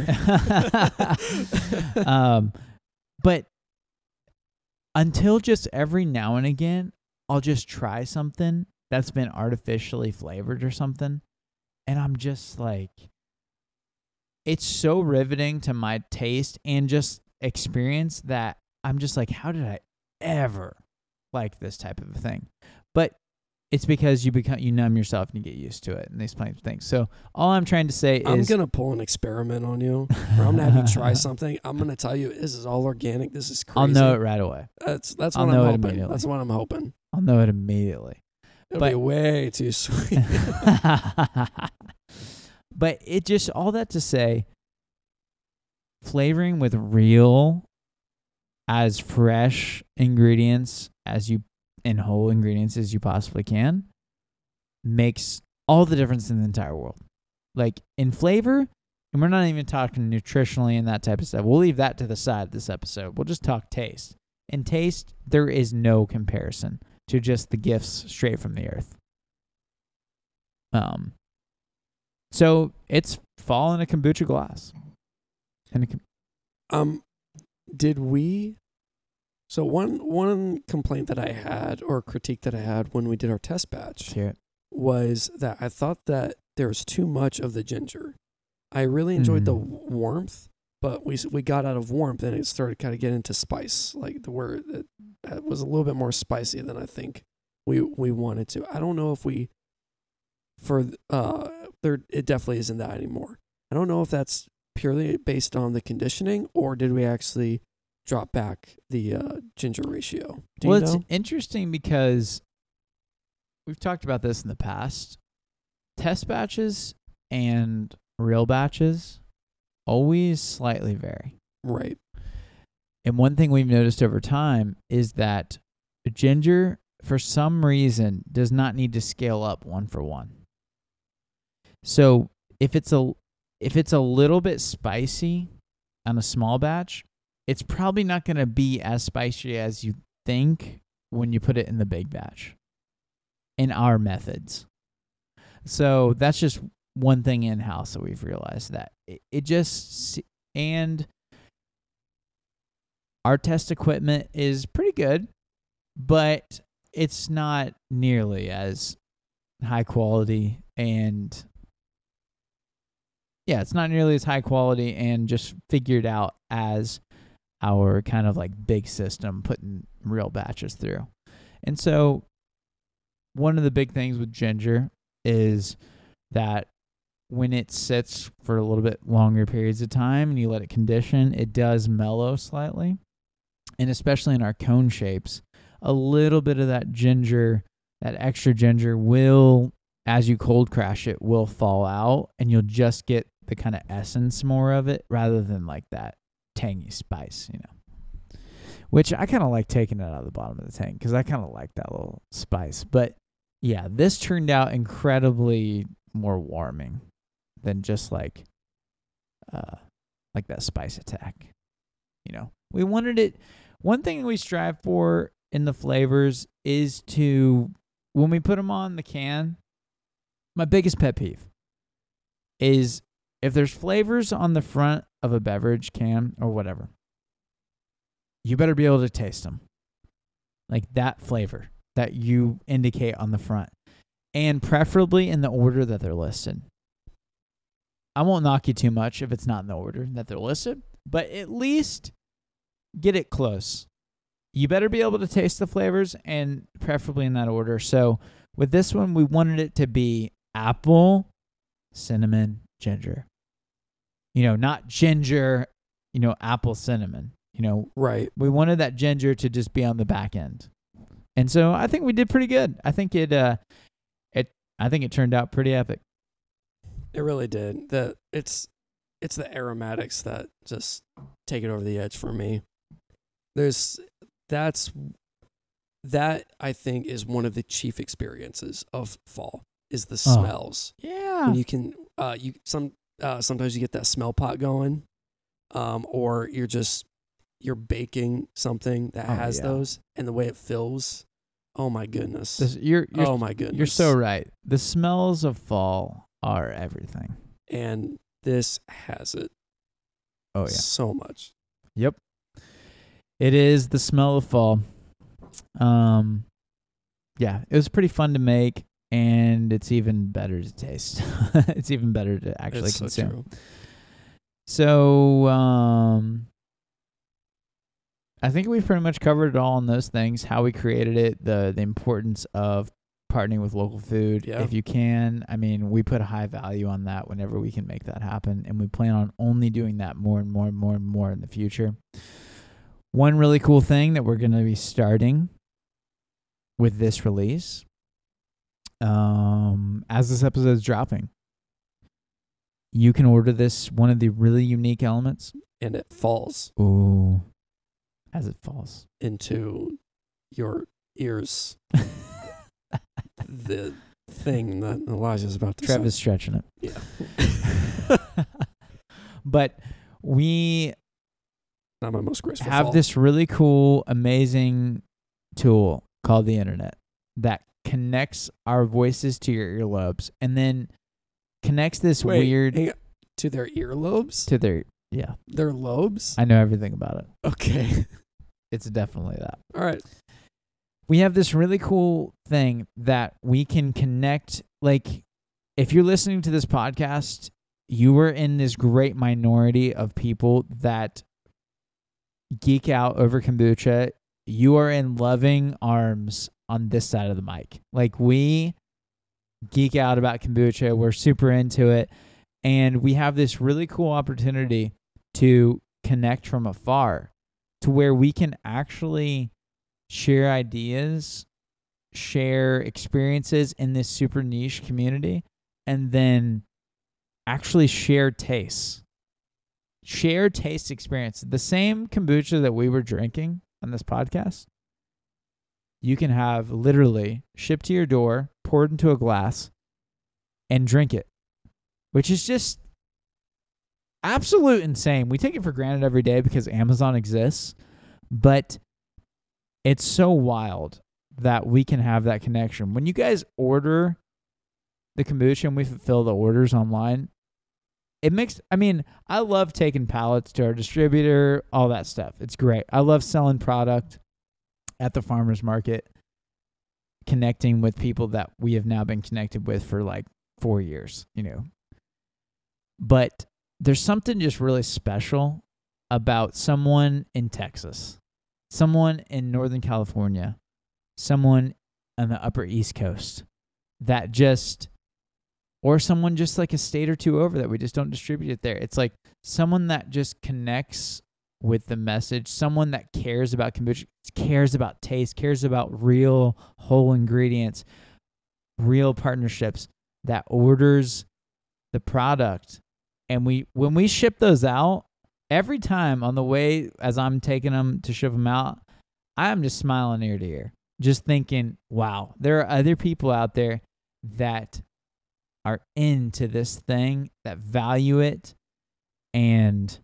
um, but until just every now and again, I'll just try something that's been artificially flavored or something. And I'm just like, it's so riveting to my taste and just experience that I'm just like, how did I ever like this type of a thing? But it's because you become you numb yourself and you get used to it and these kinds of things. So all I'm trying to say I'm is going to pull an experiment on you. Or I'm going to have you try something. I'm going to tell you this is all organic. This is crazy. I'll know it right away. That's that's I'll what know I'm it hoping. immediately. That's what I'm hoping. I'll know it immediately. It'll But- be way too sweet. But it just, all that to say, flavoring with real, as fresh ingredients as you, and whole ingredients as you possibly can, makes all the difference in the entire world. Like in flavor, and we're not even talking nutritionally and that type of stuff. We'll leave that to the side this episode. We'll just talk taste. In taste, there is no comparison to just the gifts straight from the earth. Um, so it's fall in a kombucha glass. And a, com- Um, did we? So one one complaint that I had, or critique that I had when we did our test batch, hear it. was that I thought that there was too much of the ginger. I really enjoyed the Mm. w- warmth, but we s- we got out of warmth and it started kind of getting into spice. Like the word that that was a little bit more spicy than I think we we wanted to. I don't know if we for th- uh there it definitely isn't that anymore. I don't know if that's purely based on the conditioning or did we actually drop back the uh, ginger ratio? Do Well, you it's know? interesting because we've talked about this in the past. Test batches and real batches always slightly vary. Right. And one thing we've noticed over time is that ginger, for some reason, does not need to scale up one for one. So if it's a if it's a little bit spicy on a small batch, it's probably not going to be as spicy as you think when you put it in the big batch in our methods. So that's just one thing in-house that we've realized that it, it just, and our test equipment is pretty good, but it's not nearly as high quality and yeah, it's not nearly as high quality and just figured out as our kind of like big system putting real batches through. And so one of the big things with ginger is that when it sits for a little bit longer periods of time and you let it condition, it does mellow slightly. And especially in our cone shapes, a little bit of that ginger, that extra ginger will, as you cold crash it, will fall out and you'll just get the kind of essence more of it rather than like that tangy spice, you know, which I kind of like taking it out of the bottom of the tank because I kind of like that little spice. But yeah, this turned out incredibly more warming than just like, uh, like that spice attack. You know, we wanted it. One thing we strive for in the flavors is to, when we put them on the can, my biggest pet peeve is if there's flavors on the front of a beverage can or whatever, you better be able to taste them. Like that flavor. that you indicate on the front, and preferably in the order that they're listed. I won't knock you too much if it's not in the order that they're listed, but at least get it close. You better be able to taste the flavors, and preferably in that order. So with this one, we wanted it to be apple, cinnamon, ginger. You know, not ginger, you know, apple, cinnamon. You know, Right. we wanted that ginger to just be on the back end. And so I think we did pretty good. I think it uh it I think it turned out pretty epic. It really did. The it's it's the aromatics that just take it over the edge for me. There's that's that I think is one of the chief experiences of fall is the Oh. smells. Yeah. When you can uh you some uh sometimes you get that smell pot going. Um or you're just you're baking something that Oh, has yeah. those, and the way it fills. Oh my goodness. This, you're you're oh my goodness. you're so right. The smells of fall are everything. And this has it Oh yeah. so much. Yep. It is the smell of fall. Um yeah, it was pretty fun to make, and it's even better to taste. It's even better to actually It's so consume. true. So, um, I think we've pretty much covered it all on those things, how we created it, the the importance of partnering with local food. Yeah. If you can, I mean, we put a high value on that whenever we can make that happen, and we plan on only doing that more and more and more and more in the future. One really cool thing that we're going to be starting with this release, um, as this episode is dropping, you can order this, one of the really unique elements. And it falls Ooh, as it falls. into your ears. The thing that Elijah's about to Trev say. is stretching it. Yeah. But we Not my most graceful have fall. this really cool, amazing tool called the internet that connects our voices to your earlobes, and then connects this Wait, weird hang on. To their earlobes? to their, yeah, Their lobes? I know everything about it. Okay. It's definitely that. All right. We have this really cool thing that we can connect. Like, if you're listening to this podcast, you are in this great minority of people that geek out over kombucha. You are in loving arms on this side of the mic. Like, we geek out about kombucha. We're super into it. And we have this really cool opportunity to connect from afar, to where we can actually share ideas, share experiences in this super niche community, and then actually share tastes. Share taste experience. The same kombucha that we were drinking on this podcast, you can have literally shipped to your door, poured into a glass, and drink it, which is just absolute insane. We take it for granted every day because Amazon exists, but it's so wild that we can have that connection. When you guys order the kombucha and we fulfill the orders online, it makes, I mean, I love taking pallets to our distributor, all that stuff. It's great. I love selling product at the farmer's market, connecting with people that we have now been connected with for like four years, you know. But there's something just really special about someone in Texas, someone in Northern California, someone on the Upper East Coast that just, or someone just like a state or two over that we just don't distribute it there. It's like someone that just connects with the message, someone that cares about kombucha, cares about taste, cares about real whole ingredients, real partnerships, that orders the product. And we, when we ship those out, every time on the way as I'm taking them to ship them out, I'm just smiling ear to ear, just thinking, wow, there are other people out there that are into this thing, that value it, and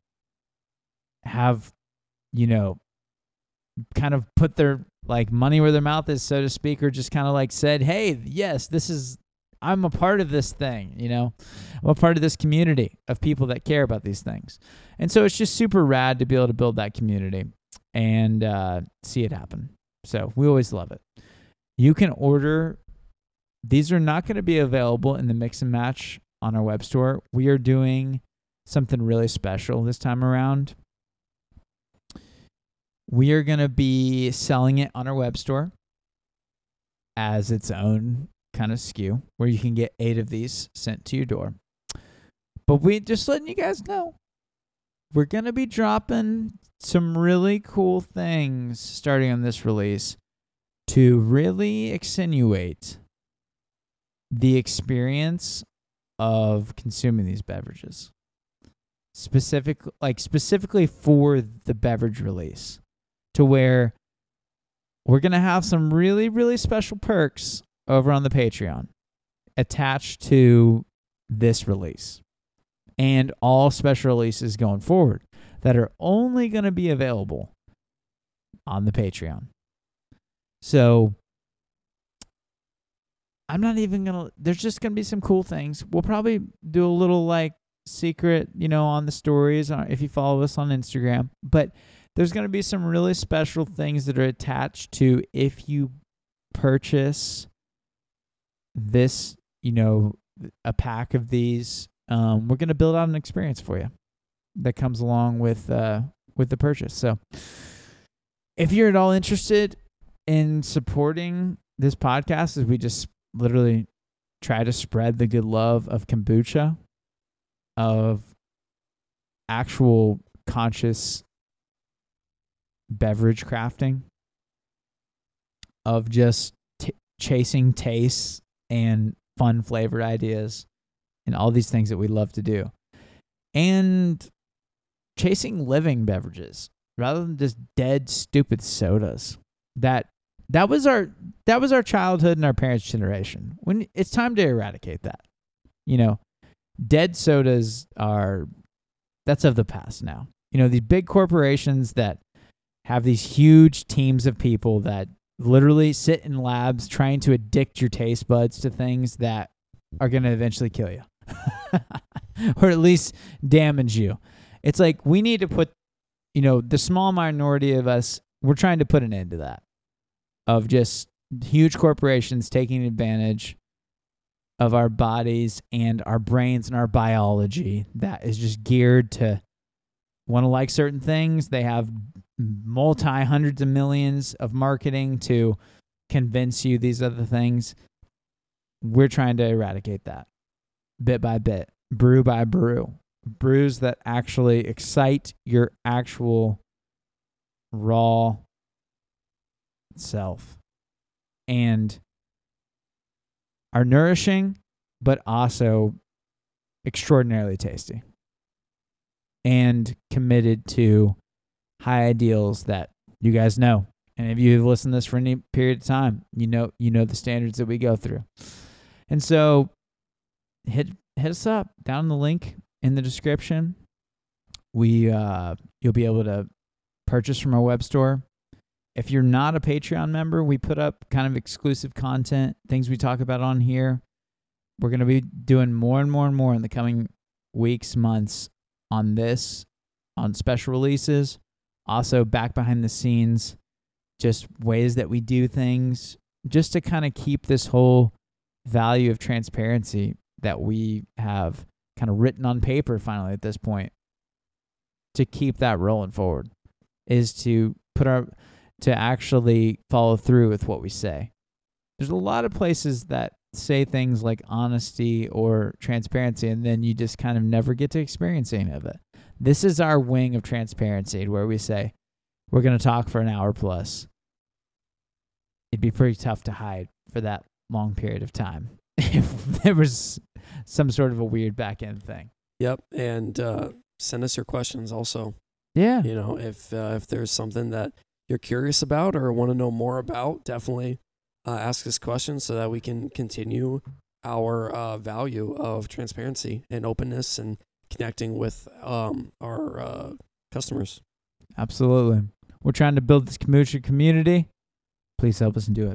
have, you know, kind of put their like money where their mouth is, so to speak, or just kind of like said, hey, yes, this is, I'm a part of this thing, you know, I'm a part of this community of people that care about these things. And so it's just super rad to be able to build that community and uh, see it happen. So we always love it. You can order. These are not going to be available in the mix and match on our web store. We are doing something really special this time around. We are going to be selling it on our web store as its own kind of S K U where you can get eight of these sent to your door. But we just letting you guys know, we're going to be dropping some really cool things starting on this release to really accentuate the experience of consuming these beverages. Specific, like specifically for the beverage release, to where we're going to have some really, really special perks over on the Patreon attached to this release and all special releases going forward that are only going to be available on the Patreon. So I'm not even going to, there's just going to be some cool things. We'll probably do a little like secret, you know, on the stories if you follow us on Instagram. But there's going to be some really special things that are attached to if you purchase this, you know, a pack of these. Um, we're going to build out an experience for you that comes along with uh, with the purchase. So if you're at all interested in supporting this podcast, as we just literally try to spread the good love of kombucha, of actual conscious beverage crafting, of just t- chasing tastes and fun flavored ideas and all these things that we love to do, and chasing living beverages rather than just dead stupid sodas. That that was our that was our childhood and our parents' generation. When it's time to eradicate that. You know, dead sodas are that's of the past now. You know, these big corporations that have these huge teams of people that literally sit in labs trying to addict your taste buds to things that are going to eventually kill you or at least damage you. It's like we need to put, you know, the small minority of us, we're trying to put an end to that, of just huge corporations taking advantage of our bodies and our brains and our biology that is just geared to want to like certain things. They have multi hundreds of millions of marketing to convince you these other things. We're trying to eradicate that bit by bit, brew by brew. Brews that actually excite your actual raw self and are nourishing, but also extraordinarily tasty and committed to high ideals that you guys know. And if you've listened to this for any period of time, you know you know the standards that we go through. And so hit hit us up down the link in the description. We uh, you'll be able to purchase from our web store. If you're not a Patreon member, we put up kind of exclusive content, things we talk about on here. We're going to be doing more and more and more in the coming weeks, months on this, on special releases. Also back behind the scenes, just ways that we do things, just to kind of keep this whole value of transparency that we have kind of written on paper finally at this point, to keep that rolling forward, is to put our, to actually follow through with what we say. There's a lot of places that say things like honesty or transparency, and then you just kind of never get to experience any of it. This is our wing of transparency, where we say, we're going to talk for an hour plus. It'd be pretty tough to hide for that long period of time if there was some sort of a weird back end thing. Yep. And uh, send us your questions also. Yeah. You know, if uh, if there's something that you're curious about or want to know more about, definitely uh, ask us questions so that we can continue our uh, value of transparency and openness and connecting with um, our uh, customers. Absolutely. We're trying to build this kombucha community. Please help us and do it.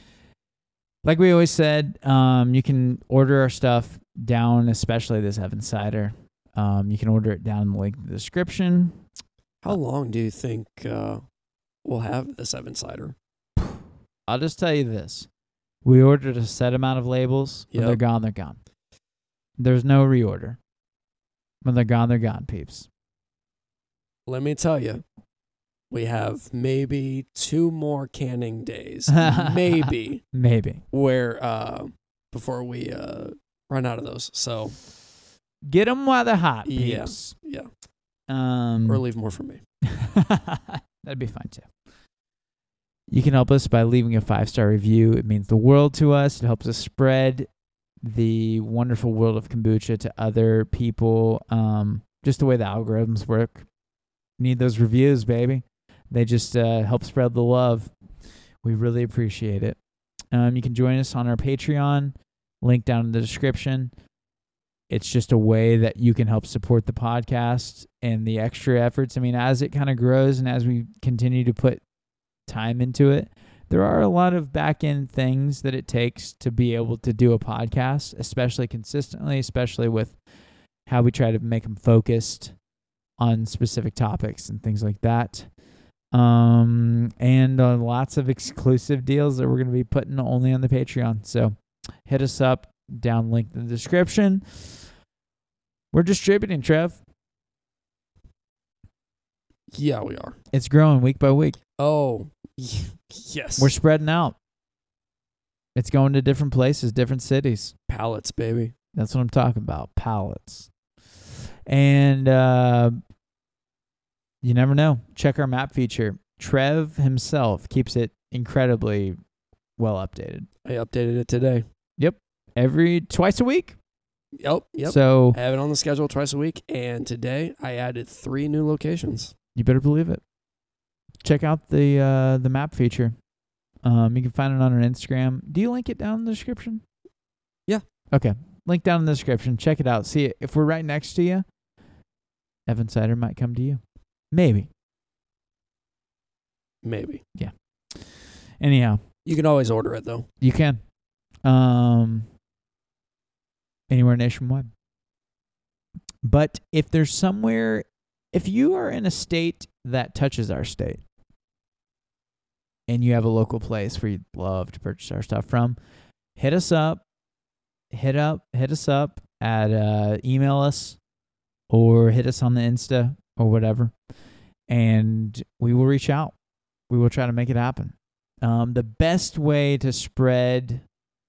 Like we always said, um, you can order our stuff down, especially this Heaven Cider. Um, you can order it down in the link in the description. How long do you think uh, we'll have this Heaven Cider? I'll just tell you this. We ordered a set amount of labels. When Yep. they're gone, they're gone. There's no reorder. When they're gone, they're gone, peeps. Let me tell you, we have maybe two more canning days, maybe, Maybe. where uh, before we uh, run out of those. So Get them while they're hot, Yeah. peeps. yeah, Um, or leave more for me. That'd be fine too. You can help us by leaving a five-star review. It means the world to us. It helps us spread the wonderful world of kombucha to other people. Um, just the way the algorithms work. Need those reviews, baby. They just uh, help spread the love. We really appreciate it. Um, you can join us on our Patreon. Link down in the description. It's just a way that you can help support the podcast and the extra efforts. I mean, as it kind of grows and as we continue to put time into it, there are a lot of back end things that it takes to be able to do a podcast, especially consistently, especially with how we try to make them focused on specific topics and things like that. Um, and uh, lots of exclusive deals that we're going to be putting only on the Patreon. So hit us up, down link in the description. We're distributing, Trev. Yeah, we are. It's growing week by week. Oh, yes. We're spreading out. It's going to different places, different cities. pallets, baby. That's what I'm talking about. Pallets. And uh, you never know. Check our map feature. Trev himself keeps it incredibly well updated. I updated it today. Every twice a week. Yep, yep. So I have it on the schedule twice a week, and today I added three new locations. you better believe it. Check out the uh, the map feature. Um, you can find it on our Instagram. Do you link it down in the description? Yeah. Okay. Link down in the description. Check it out. See it. If we're right next to you, Evan Cider might come to you. Maybe. Maybe. Anyhow, You can always order it, though. you can. Um, anywhere nationwide. But if there's somewhere, if you are in a state that touches our state and you have a local place where you'd love to purchase our stuff from, hit us up, hit up, hit us up at, uh, email us or hit us on the Insta or whatever, and we will reach out. We will try to make it happen. Um, the best way to spread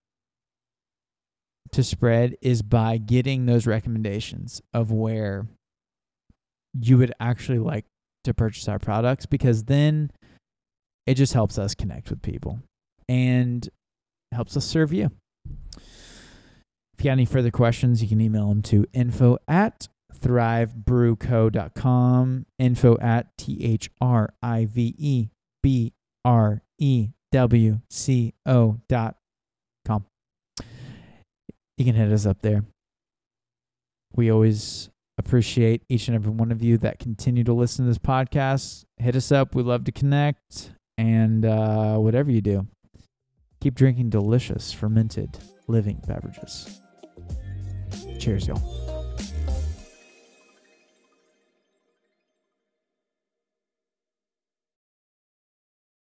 to spread is by getting those recommendations of where you would actually like to purchase our products, because then it just helps us connect with people and helps us serve you. If you got any further questions, you can email them to info at thrive brew co dot com, info at T H R I V E B R E W C O dot com. You can hit us up there. We always appreciate each and every one of you that continue to listen to this podcast. Hit us up. We love to connect. And uh, whatever you do, keep drinking delicious, fermented, living beverages. Cheers, y'all.